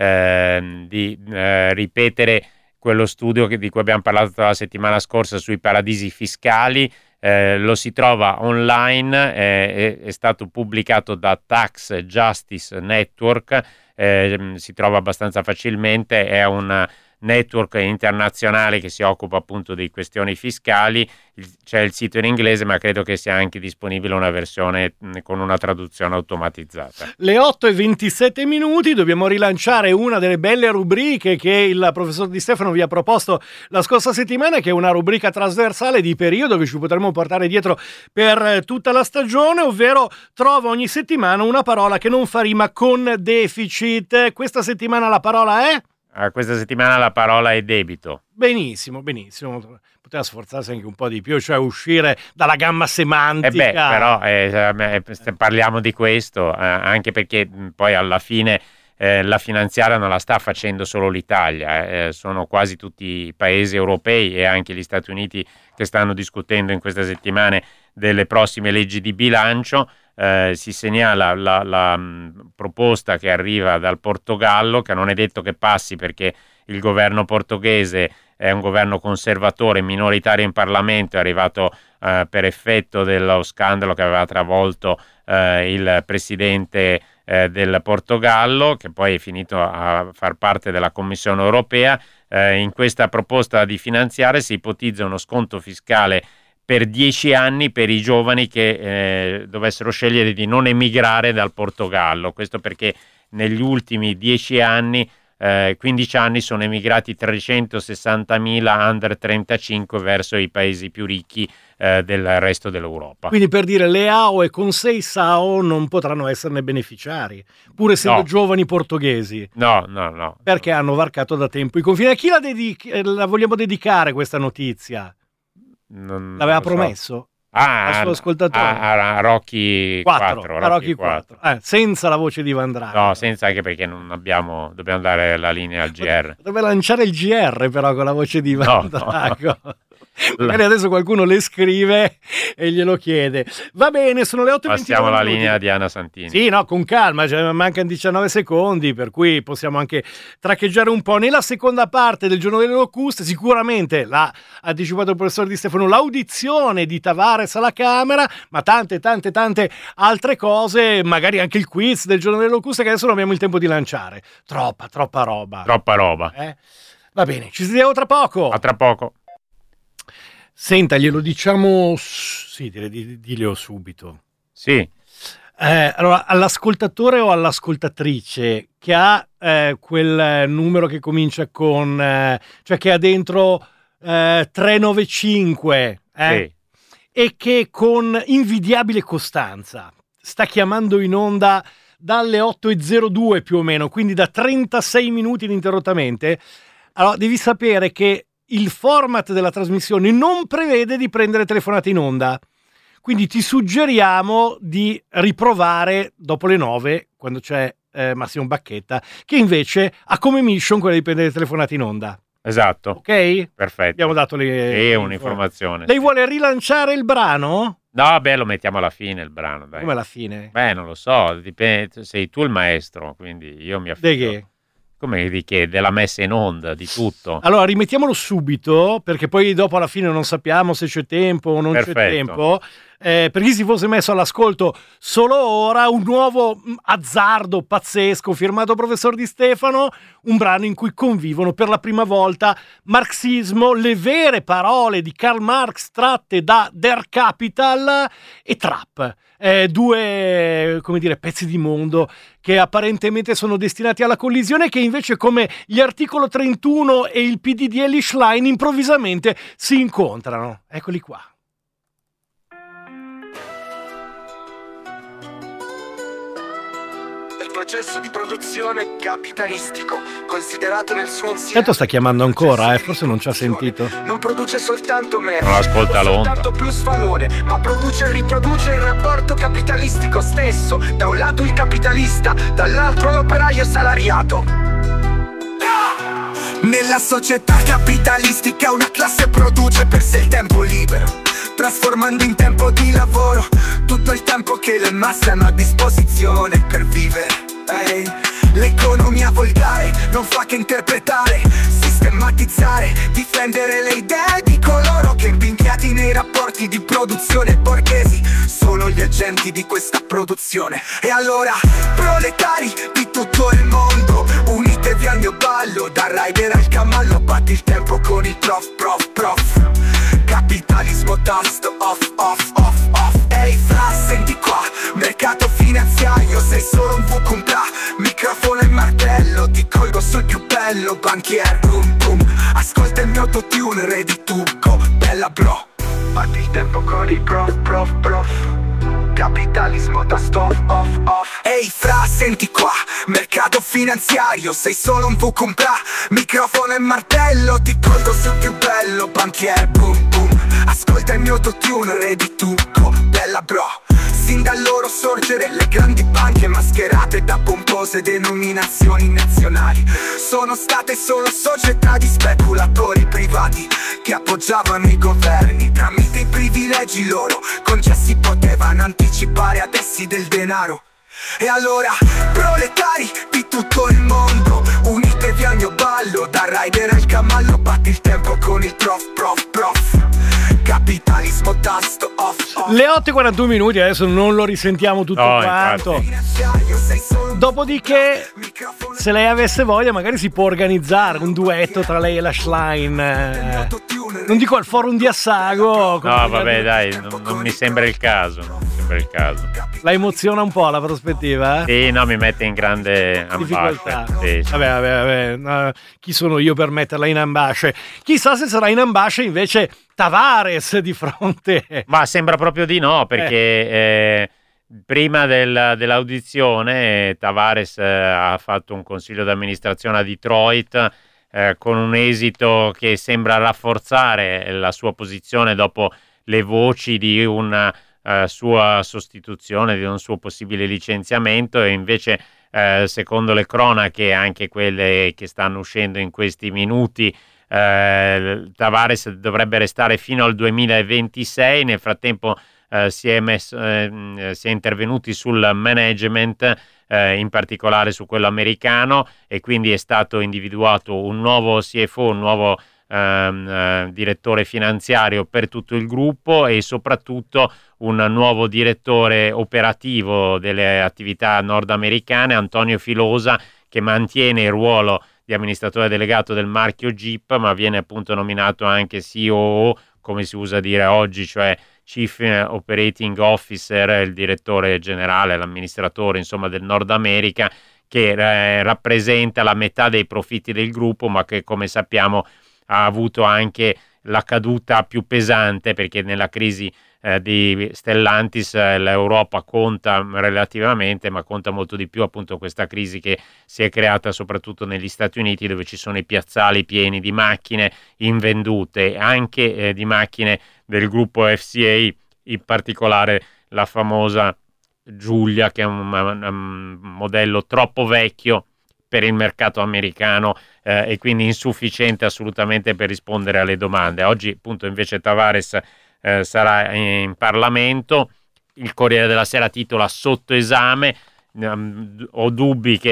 B: ehm, di eh, ripetere quello studio che- di cui abbiamo parlato la settimana scorsa sui paradisi fiscali, eh, lo si trova online, eh, è, è stato pubblicato da Tax Justice Network, eh, si trova abbastanza facilmente, è un network internazionale che si occupa appunto di questioni fiscali. Il- c'è il sito in inglese, ma credo che sia anche disponibile una versione mh, con una traduzione automatizzata.
A: Le otto e ventisette minuti, dobbiamo rilanciare una delle belle rubriche che il professor Di Stefano vi ha proposto la scorsa settimana, che è una rubrica trasversale di periodo che ci potremo portare dietro per eh, tutta la stagione, ovvero trova ogni settimana una parola che non fa rima con deficit. Questa settimana la parola è?
B: Ah, questa settimana la parola è debito.
A: Benissimo, benissimo. Poteva sforzarsi anche un po' di più, cioè uscire dalla gamma semantica.
B: E beh, però eh, eh, parliamo di questo, eh, anche perché mh, poi alla fine eh, la finanziaria non la sta facendo solo l'Italia, eh, sono quasi tutti i paesi europei e anche gli Stati Uniti che stanno discutendo in queste settimane delle prossime leggi di bilancio. Eh, si segnala la, la mh, proposta che arriva dal Portogallo, che non è detto che passi perché il governo portoghese è un governo conservatore, minoritario in Parlamento, è arrivato eh, per effetto dello scandalo che aveva travolto eh, il presidente eh, del Portogallo, che poi è finito a far parte della Commissione europea. Eh, in questa proposta di finanziaria si ipotizza uno sconto fiscale per dieci anni per i giovani che eh, dovessero scegliere di non emigrare dal Portogallo. Questo perché negli ultimi dieci anni, eh, quindici anni, sono emigrati trecentosessantamila under trentacinque verso i paesi più ricchi eh, del resto dell'Europa.
A: Quindi per dire, le A O e Consei S A O non potranno esserne beneficiari, pur essendo
B: No.
A: giovani portoghesi,
B: No, no, no.
A: perché hanno varcato da tempo i confini. A chi la, dedic- eh, la vogliamo dedicare questa notizia?
B: Non-
A: L'aveva
B: non so.
A: promesso?
B: Ah,
A: al suo ascoltatore?
B: a, a- a Rocky quattro,
A: a Rocky quattro. Eh, senza la voce di Van Drago.
B: No, senza, anche perché non abbiamo, dobbiamo dare la linea al G R.
A: Potrebbe lanciare il G R però con la voce di Van
B: No, no.
A: Drago. Magari adesso qualcuno le scrive e glielo chiede. Va bene, sono le otto e ventinove
B: Passiamo alla
A: minuti.
B: linea di Anna Santini.
A: Sì, no, con calma, cioè, mancano diciannove secondi, per cui possiamo anche traccheggiare un po'. Nella seconda parte del Giorno delle Locuste, sicuramente l'ha anticipato il professor Di Stefano, l'audizione di Tavares alla Camera, ma tante, tante, tante altre cose, magari anche il quiz del Giorno delle Locuste che adesso non abbiamo il tempo di lanciare. Troppa, troppa roba.
B: Troppa roba.
A: Eh? Va bene, ci sentiamo tra poco.
B: A tra poco.
A: Senta, glielo diciamo, sì, direi di diglielo subito.
B: Sì,
A: Eh, allora, all'ascoltatore o all'ascoltatrice che ha eh, quel numero che comincia con, eh, cioè che ha dentro eh, trecentonovantacinque eh, e che con invidiabile costanza sta chiamando in onda dalle otto e zero due più o meno, quindi da trentasei minuti ininterrottamente, allora devi sapere che il format della trasmissione non prevede di prendere telefonate in onda. Quindi ti suggeriamo di riprovare dopo le nove, quando c'è eh, Massimo Bacchetta, che invece ha come mission quella di prendere telefonate in onda.
B: esatto.
A: Ok?
B: Perfetto.
A: Abbiamo dato le...
B: È un'informazione.
A: Lei vuole rilanciare il brano?
B: No, beh, lo mettiamo alla fine il brano, dai.
A: Come alla fine?
B: Beh, non lo so, dipende, sei tu il maestro, quindi io mi
A: De
B: affido.
A: che?
B: Come di che? Della messa in onda, di tutto.
A: Allora, rimettiamolo subito, perché poi dopo alla fine non sappiamo se c'è tempo o non
B: Perfetto.
A: c'è tempo. Eh, per chi si fosse messo all'ascolto solo ora, un nuovo azzardo pazzesco firmato Professor Di Stefano, un brano in cui convivono per la prima volta marxismo, le vere parole di Karl Marx tratte da Der Kapital e trap. Eh, due, come dire, pezzi di mondo che apparentemente sono destinati alla collisione, che invece, come gli articolo trentuno e il P D di Elly Schlein, improvvisamente si incontrano. Eccoli qua.
D: Il processo di produzione capitalistico, considerato nel suo insieme.
A: Certo, sta chiamando ancora, eh, forse non ci ha sentito.
D: Non produce soltanto merce,
B: Non ascolta
D: o
B: l'onda.
D: soltanto plus valore, ma produce e riproduce il rapporto capitalistico stesso. Da un lato il capitalista, dall'altro l'operaio salariato. Nella società capitalistica una classe produce per sé il tempo libero, trasformando in tempo di lavoro tutto il tempo che le masse hanno a disposizione per vivere. Ehi, l'economia volgare non fa che interpretare, sistematizzare, difendere le idee di coloro che, impinguati nei rapporti di produzione borghesi, sono gli agenti di questa produzione. E allora, proletari di tutto il mondo, unitevi al mio ballo, da rider al cavallo, batti il tempo con il prof, prof, prof. Capitalismo tasto off, off, off, off. Ehi fra, senti qua, mercato finanziario, sei solo un V compra, microfono e martello, ti colgo sul più bello, banchier, boom boom. Ascolta il mio autotune, ready to go, bella bro. Batti il tempo con il prof, prof, prof. Capitalismo tasto off, off, off. Ehi fra, senti qua, mercato finanziario, sei solo un V compra, microfono e martello, ti colgo sul più bello, banchier, boom boom. Ascolta il mio autotune, ready to go, bella bro. Sin dal loro sorgere le grandi banche mascherate da pompose denominazioni nazionali sono state solo società di speculatori privati che appoggiavano i governi. Tramite i privilegi loro concessi potevano anticipare ad essi del denaro. E allora, proletari di tutto il mondo, unitevi al mio ballo, da rider al cavallo, batti il tempo con il prof, prof, prof. Capitalismo tasto off, off.
A: Le otto e quarantuno minuti, adesso non lo risentiamo tutto
B: No,
A: quanto. Dopodiché, se lei avesse voglia, magari si può organizzare un duetto tra lei e la Schlein. Eh, non dico al forum di Assago.
B: No, vabbè, dai, non, non mi sembra il caso. Non mi sembra il caso.
A: La emoziona un po' la prospettiva? Eh?
B: Sì, no, mi mette in grande
A: Difficoltà.
B: ambascia. Sì, sì.
A: Vabbè, vabbè, vabbè. No, chi sono io per metterla in ambasce? Chissà se sarà in ambasce invece Tavares di fronte.
B: Ma sembra proprio di no, perché eh, prima del, dell'audizione Tavares eh, ha fatto un consiglio d'amministrazione a Detroit eh, con un esito che sembra rafforzare la sua posizione dopo le voci di una uh, sua sostituzione, di un suo possibile licenziamento, e invece eh, secondo le cronache, anche quelle che stanno uscendo in questi minuti, eh, Tavares dovrebbe restare fino al duemilaventisei. Nel frattempo eh, si, è messo, eh, si è intervenuti sul management, eh, in particolare su quello americano, e quindi è stato individuato un nuovo C F O, un nuovo ehm, eh, direttore finanziario per tutto il gruppo, e soprattutto un nuovo direttore operativo delle attività nordamericane, Antonio Filosa, che mantiene il ruolo di amministratore delegato del marchio Jeep, ma viene appunto nominato anche C O O, come si usa dire oggi, cioè Chief Operating Officer, il direttore generale, l'amministratore insomma del Nord America, che eh, rappresenta la metà dei profitti del gruppo, ma che, come sappiamo, ha avuto anche la caduta più pesante, perché nella crisi eh, di Stellantis eh, l'Europa conta relativamente, ma conta molto di più appunto questa crisi che si è creata soprattutto negli Stati Uniti, dove ci sono i piazzali pieni di macchine invendute, anche eh, di macchine del gruppo F C A, in particolare la famosa Giulia, che è un, un modello troppo vecchio per il mercato americano eh, e quindi insufficiente assolutamente per rispondere alle domande. Oggi appunto invece Tavares eh, sarà in Parlamento. Il Corriere della Sera titola "Sotto esame", um, ho dubbi che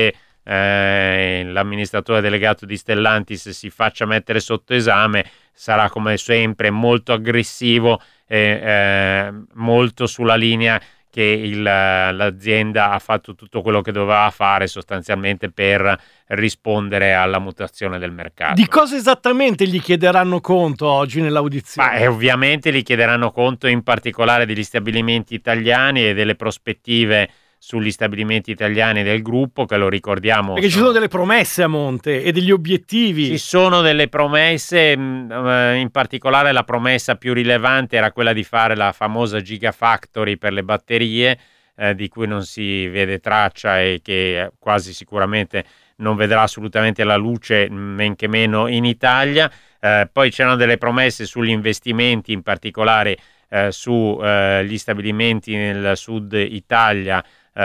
B: eh, l'amministratore delegato di Stellantis si faccia mettere sotto esame, sarà come sempre molto aggressivo e eh, molto sulla linea che il, l'azienda ha fatto tutto quello che doveva fare sostanzialmente per rispondere alla mutazione del mercato.
A: Di cosa esattamente gli chiederanno conto oggi nell'audizione?
B: Ma, eh, ovviamente gli chiederanno conto in particolare degli stabilimenti italiani e delle prospettive sugli stabilimenti italiani del gruppo, che lo ricordiamo.
A: Perché sono... ci sono delle promesse a monte e degli obiettivi.
B: Ci sono delle promesse, in particolare la promessa più rilevante era quella di fare la famosa Gigafactory per le batterie, eh, di cui non si vede traccia e che quasi sicuramente non vedrà assolutamente la luce, men che meno in Italia. Eh, poi c'erano delle promesse sugli investimenti, in particolare eh, sugli eh, stabilimenti nel sud Italia,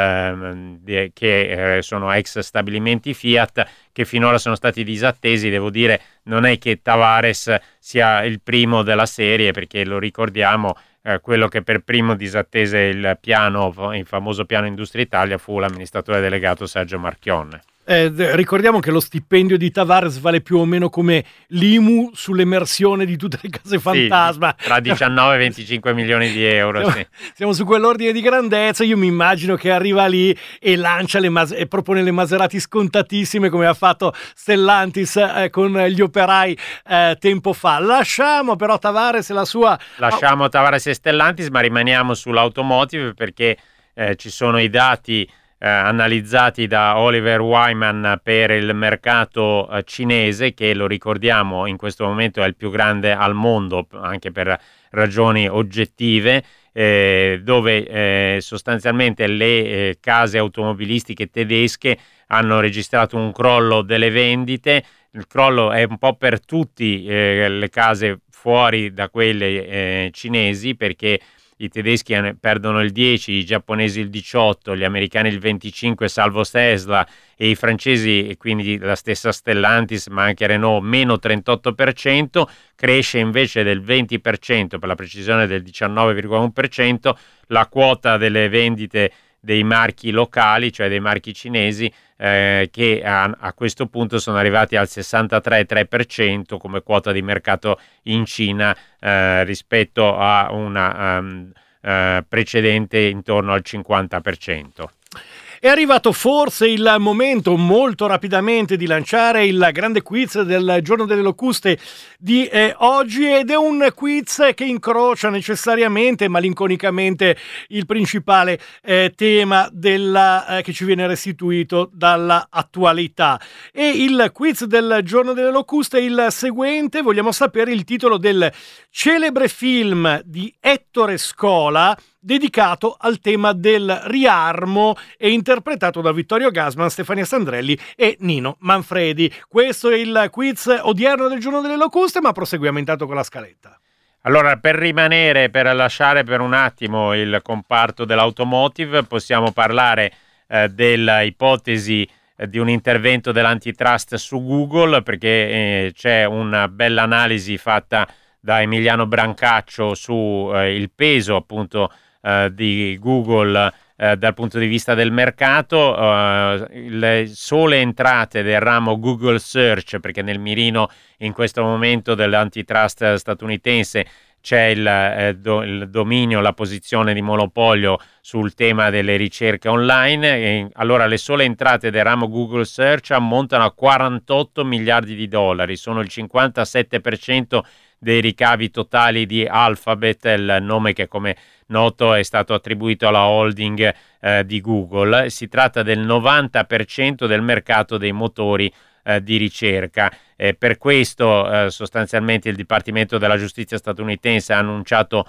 B: che eh, sono ex stabilimenti Fiat, che finora sono stati disattesi. Devo dire, non è che Tavares sia il primo della serie, perché lo ricordiamo, eh, quello che per primo disattese il piano, il famoso piano Industria Italia, fu l'amministratore delegato Sergio Marchionne.
A: Eh, ricordiamo che lo stipendio di Tavares vale più o meno come l'I M U sull'emersione di tutte le case fantasma.
B: Sì, tra diciannove e venticinque milioni di euro.
A: Siamo,
B: sì.
A: siamo su quell'ordine di grandezza. Io mi immagino che arriva lì e lancia le mas- e propone le Maserati scontatissime, come ha fatto Stellantis eh, con gli operai eh, tempo fa. Lasciamo però Tavares e la sua...
B: Lasciamo Tavares e Stellantis, ma rimaniamo sull'automotive, perché eh, ci sono i dati Eh, analizzati da Oliver Wyman per il mercato eh, cinese, che, lo ricordiamo, in questo momento è il più grande al mondo, anche per ragioni oggettive, eh, dove eh, sostanzialmente le eh, case automobilistiche tedesche hanno registrato un crollo delle vendite. Il crollo è un po' per tutte eh, le case fuori da quelle eh, cinesi, perché i tedeschi perdono il dieci, i giapponesi il diciotto, gli americani il venticinque, salvo Tesla, e i francesi, e quindi la stessa Stellantis, ma anche Renault, meno trentotto per cento. Cresce invece del venti per cento, per la precisione del diciannove virgola uno per cento, la quota delle vendite dei marchi locali, cioè dei marchi cinesi, eh, che a, a questo punto sono arrivati al sessantatré virgola tre per cento come quota di mercato in Cina, eh, rispetto a una um, uh, precedente intorno al cinquanta per cento.
A: È arrivato forse il momento, molto rapidamente, di lanciare il grande quiz del Giorno delle Locuste di eh, oggi, ed è un quiz che incrocia necessariamente, malinconicamente, il principale eh, tema della, eh, che ci viene restituito dalla attualità. E il quiz del Giorno delle Locuste è il seguente: vogliamo sapere il titolo del celebre film di Ettore Scola dedicato al tema del riarmo e interpretato da Vittorio Gassman, Stefania Sandrelli e Nino Manfredi. Questo è il quiz odierno del Giorno delle Locuste, ma proseguiamo intanto con la scaletta.
B: Allora, per rimanere, per lasciare per un attimo il comparto dell'automotive, possiamo parlare eh, dell'ipotesi eh, di un intervento dell'antitrust su Google, perché eh, c'è una bella analisi fatta da Emiliano Brancaccio su eh, il peso, appunto, Uh, di Google uh, dal punto di vista del mercato. Uh, le sole entrate del ramo Google Search, perché nel mirino in questo momento dell'antitrust statunitense c'è il, eh, do, il dominio, la posizione di monopolio sul tema delle ricerche online, e allora le sole entrate del ramo Google Search ammontano a quarantotto miliardi di dollari, sono il cinquantasette per cento dei ricavi totali di Alphabet, il nome che, come noto, è stato attribuito alla holding eh, di Google. Si tratta del novanta per cento del mercato dei motori eh, di ricerca. Eh, per questo eh, sostanzialmente il Dipartimento della Giustizia statunitense ha annunciato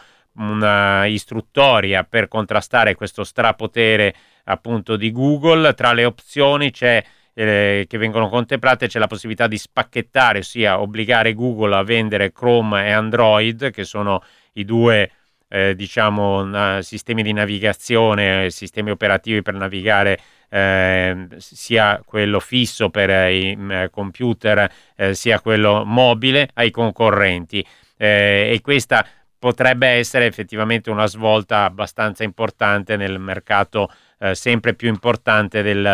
B: una istruttoria per contrastare questo strapotere, appunto, di Google. Tra le opzioni c'è Eh, che vengono contemplate c'è la possibilità di spacchettare, ossia obbligare Google a vendere Chrome e Android, che sono i due eh, diciamo na- sistemi di navigazione, sistemi operativi per navigare, eh, sia quello fisso per i m- computer eh, sia quello mobile, ai concorrenti, eh, e questa potrebbe essere effettivamente una svolta abbastanza importante nel mercato eh, sempre più importante del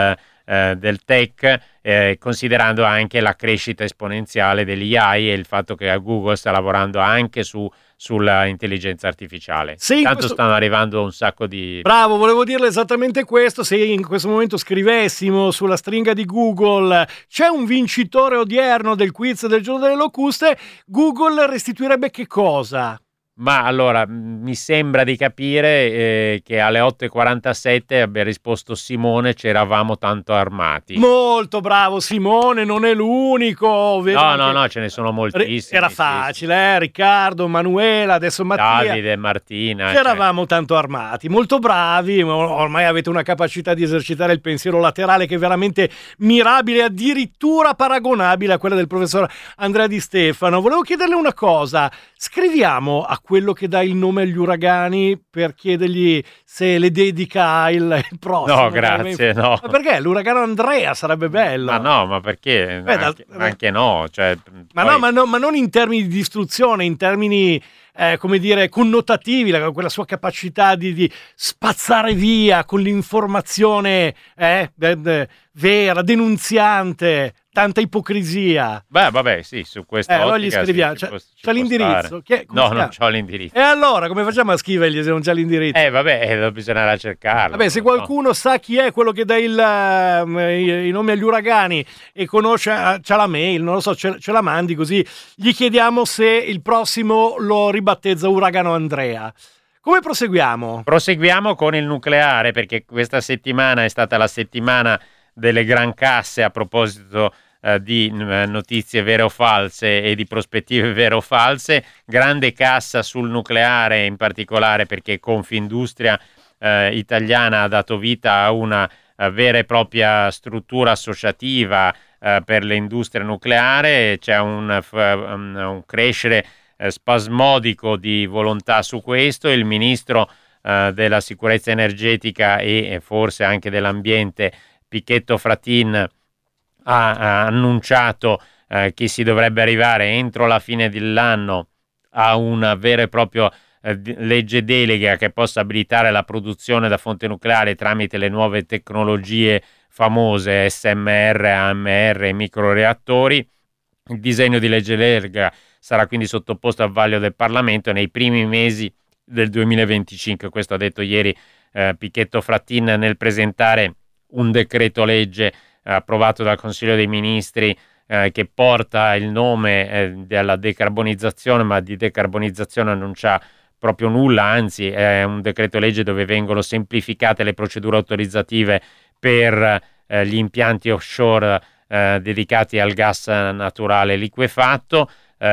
B: eh, del tech, eh, considerando anche la crescita esponenziale dell'A I e il fatto che Google sta lavorando anche su sulla intelligenza artificiale.
A: Sì,
B: Tanto
A: questo...
B: stanno arrivando un sacco di...
A: Bravo, volevo dirle esattamente questo. Se in questo momento scrivessimo sulla stringa di Google c'è un vincitore odierno del quiz del giorno delle locuste, Google restituirebbe che cosa?
B: Ma allora, mi sembra di capire eh, che alle otto e quarantasette abbia risposto Simone, c'eravamo tanto armati.
A: Molto bravo Simone, non è l'unico.
B: No,
A: anche...
B: no, no, ce ne sono moltissimi.
A: Era facile, eh? Riccardo, Manuela, adesso Mattia.
B: Davide, Martina.
A: C'eravamo cioè... tanto armati, molto bravi, ormai avete una capacità di esercitare il pensiero laterale che è veramente mirabile, addirittura paragonabile a quella del professor Andrea Di Stefano. Volevo chiederle una cosa, scriviamo a quello che dà il nome agli uragani per chiedergli se le dedica il, il prossimo.
B: No, grazie, no.
A: Ma perché? L'uragano Andrea sarebbe bello.
B: Ma no, ma perché?
A: Beh,
B: anche,
A: da...
B: anche no. Cioè,
A: ma,
B: poi...
A: no, ma no, ma non in termini di distruzione, in termini, eh, come dire, connotativi, la, quella sua capacità di, di spazzare via con l'informazione eh, de, de, vera, denunziante, tanta ipocrisia.
B: Beh, vabbè, sì, su questo.
A: Eh, allora gli scriviamo. Sì, c'è, c'è l'indirizzo? Che,
B: no, non c'ho l'indirizzo.
A: E allora, come facciamo a scrivergli se non c'è l'indirizzo?
B: Eh, vabbè, bisognerà cercarlo.
A: Vabbè, se qualcuno no. sa chi è quello che dà il, uh, i, i nomi agli uragani e conosce, uh, c'ha la mail, non lo so, ce, ce la mandi così gli chiediamo se il prossimo lo ribattezza Uragano Andrea. Come proseguiamo?
B: Proseguiamo con il nucleare, perché questa settimana è stata la settimana delle gran casse a proposito eh, di eh, notizie vere o false e di prospettive vere o false. Grande cassa sul nucleare in particolare perché Confindustria eh, italiana ha dato vita a una eh, vera e propria struttura associativa eh, per l'industria nucleare. C'è un, un, un crescere eh, spasmodico di volontà su questo. Il ministro eh, della sicurezza energetica e, e forse anche dell'ambiente Pichetto Fratin ha, ha annunciato eh, che si dovrebbe arrivare entro la fine dell'anno a una vera e propria eh, legge delega che possa abilitare la produzione da fonte nucleare tramite le nuove tecnologie famose S M R, A M R e microreattori. Il disegno di legge delega sarà quindi sottoposto al vaglio del Parlamento nei primi mesi del duemilaventicinque. Questo ha detto ieri eh, Pichetto Fratin nel presentare un decreto legge eh, approvato dal Consiglio dei Ministri eh, che porta il nome eh, della decarbonizzazione, ma di decarbonizzazione non c'ha proprio nulla, anzi è un decreto legge dove vengono semplificate le procedure autorizzative per eh, gli impianti offshore eh, dedicati al gas naturale liquefatto.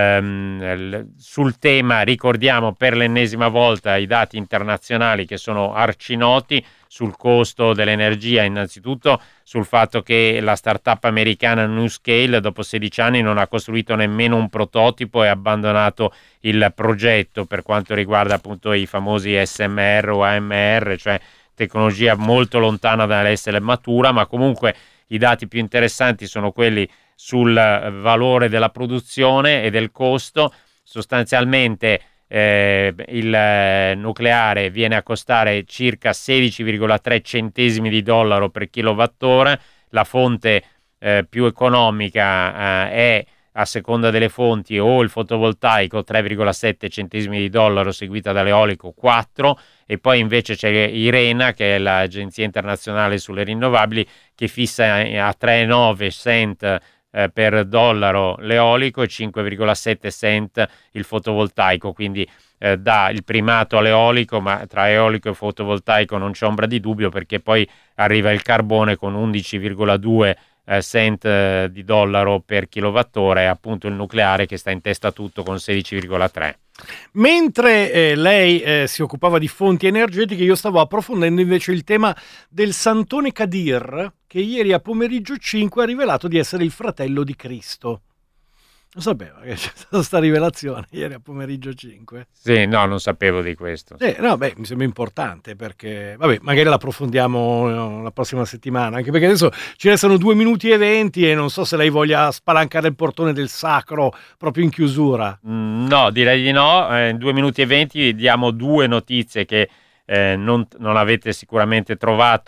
B: Um, sul tema ricordiamo per l'ennesima volta i dati internazionali che sono arcinoti sul costo dell'energia, innanzitutto sul fatto che la startup americana NuScale dopo sedici anni non ha costruito nemmeno un prototipo e ha abbandonato il progetto per quanto riguarda appunto i famosi S M R o A M R, cioè tecnologia molto lontana dall'essere matura, ma comunque i dati più interessanti sono quelli sul valore della produzione e del costo. Sostanzialmente eh, il eh, nucleare viene a costare circa sedici virgola tre centesimi di dollaro per kilowattora. La fonte eh, più economica eh, è, a seconda delle fonti, o il fotovoltaico tre virgola sette centesimi di dollaro seguita dall'eolico quattro, e poi invece c'è IRENA, che è l'Agenzia Internazionale sulle Rinnovabili, che fissa a tre virgola nove cent eh, per dollaro l'eolico e cinque virgola sette cent il fotovoltaico, quindi eh, dà il primato all'eolico, ma tra eolico e fotovoltaico non c'è ombra di dubbio, perché poi arriva il carbone con undici virgola due eh, cent eh, di dollaro per kilowattora, e appunto il nucleare che sta in testa a tutto con sedici virgola tre.
A: Mentre eh, lei eh, si occupava di fonti energetiche, io stavo approfondendo invece il tema del Santone Kadir, che ieri a pomeriggio cinque ha rivelato di essere il fratello di Cristo. Lo sapeva che c'è stata questa rivelazione ieri a pomeriggio cinque?
B: Sì, no, non sapevo di questo.
A: Eh, no, beh, mi sembra importante perché, vabbè, magari l'approfondiamo no, la prossima settimana, anche perché adesso ci restano due minuti e venti e non so se lei voglia spalancare il portone del sacro proprio in chiusura.
B: Mm, no, direi di no. Eh, in due minuti e venti diamo due notizie che eh, non, non avete sicuramente trovato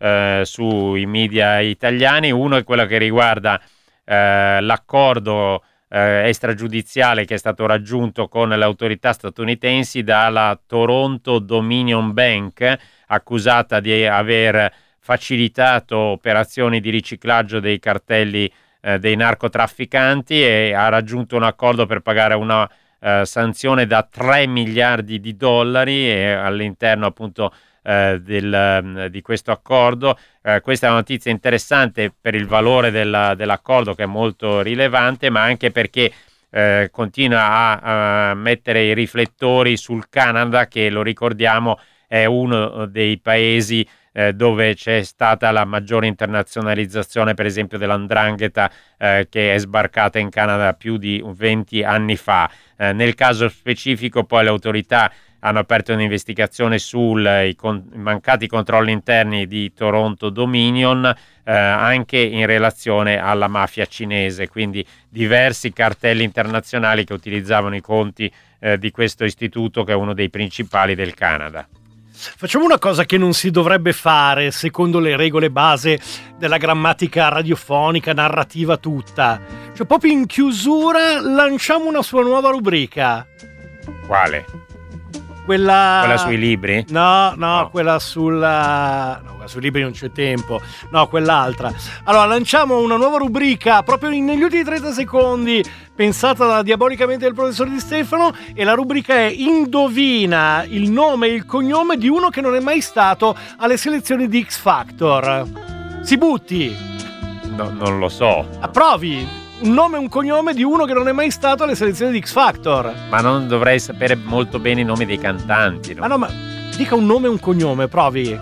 B: eh, sui media italiani. Uno è quello che riguarda eh, l'accordo eh, extragiudiziale che è stato raggiunto con le autorità statunitensi dalla Toronto Dominion Bank, accusata di aver facilitato operazioni di riciclaggio dei cartelli eh, dei narcotrafficanti, e ha raggiunto un accordo per pagare una eh, sanzione da tre miliardi di dollari e all'interno appunto eh, del, di questo accordo. Eh, questa è una notizia interessante per il valore della, dell'accordo, che è molto rilevante, ma anche perché eh, continua a, a mettere i riflettori sul Canada, che, lo ricordiamo, è uno dei paesi eh, dove c'è stata la maggiore internazionalizzazione, per esempio dell'andrangheta, eh, che è sbarcata in Canada più di venti anni fa. Eh, nel caso specifico poi le autorità hanno aperto un'investigazione sui con- mancati controlli interni di Toronto Dominion, eh, anche in relazione alla mafia cinese, quindi diversi cartelli internazionali che utilizzavano i conti eh, di questo istituto, che è uno dei principali del Canada.
A: Facciamo una cosa che non si dovrebbe fare secondo le regole base della grammatica radiofonica, narrativa tutta. Cioè, proprio in chiusura lanciamo una sua nuova rubrica.
B: Quale?
A: Quella...
B: Quella sui libri?
A: No, no,
B: No.
A: quella sulla... No, quella sui libri non c'è tempo. No, quell'altra. Allora, lanciamo una nuova rubrica proprio in- negli ultimi trenta secondi, pensata da diabolicamente del professor Di Stefano, e la rubrica è: indovina il nome e il cognome di uno che non è mai stato alle selezioni di X Factor. Si butti.
B: No, non lo so,
A: Approvi. Un nome e un cognome di uno che non è mai stato alle selezioni di X Factor.
B: ma non dovrei sapere molto bene i nomi dei cantanti, no?
A: Ma no, ma dica un nome e un cognome, provi.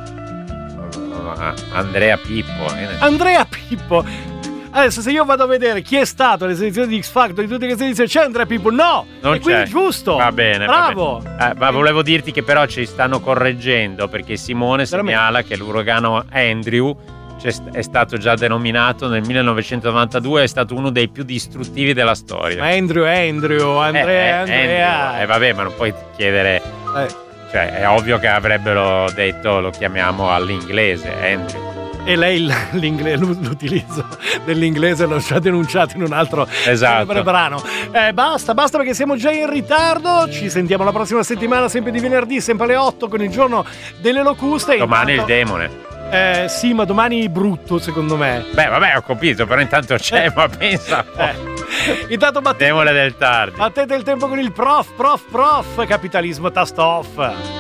B: Ah, Andrea Pippo. eh.
A: Andrea Pippo. Adesso, se io vado a vedere chi è stato alle selezioni di X Factor di tutte queste edizioni, c'è Andrea Pippo? No!
B: Non
A: e quindi
B: c'è.
A: giusto!
B: Va bene, va
A: bravo!
B: bene. Eh, ma volevo dirti che però ci stanno correggendo, perché Simone
A: Veramente?
B: segnala che l'uragano Andrew c'è st- è stato già denominato nel millenovecentonovantadue, è stato uno dei più distruttivi della storia.
A: Ma Andrew, Andrew, Andrea,
B: Eh, eh,
A: Andrea.
B: Andrew. Eh, vabbè, ma non puoi chiedere.
A: Eh,
B: Cioè, è ovvio che avrebbero detto lo chiamiamo all'inglese, Andrew.
A: e lei l- l'ingle- l'utilizzo dell'inglese l'ho già denunciato in un altro
B: Esatto.
A: brano. Eh, basta, basta, perché siamo già in ritardo. Ci sentiamo la prossima settimana, sempre di venerdì, sempre alle otto, con il giorno delle locuste.
B: Domani
A: Intanto-
B: il demone.
A: Eh, sì, ma domani brutto, secondo me.
B: Beh, vabbè, ho capito, però intanto c'è, ma pensa.
A: Eh. Intanto battete,
B: Demone del tardi.
A: battete il tempo con il prof, prof, prof. Capitalismo tasto off.